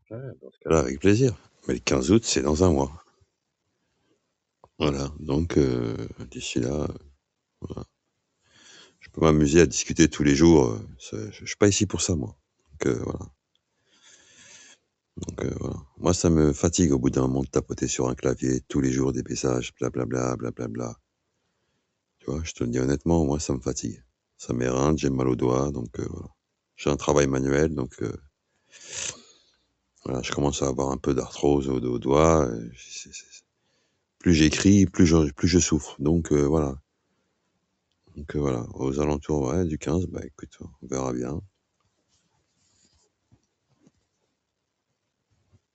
Ouais, dans ce cas-là, avec plaisir. Mais le 15 août, c'est dans un mois. Voilà, donc d'ici là, voilà. Je peux m'amuser à discuter tous les jours, je suis pas ici pour ça moi. Voilà. Voilà. Moi, ça me fatigue au bout d'un moment de tapoter sur un clavier tous les jours des messages, blablabla, blablabla. Tu vois? Je te le dis honnêtement, moi, ça me fatigue. Ça m'éreinte, j'ai mal aux doigts, donc voilà. J'ai un travail manuel, donc voilà, je commence à avoir un peu d'arthrose aux doigts, plus j'écris, plus je souffre, donc voilà. Donc voilà, aux alentours, ouais, du 15, bah, écoute, on verra bien.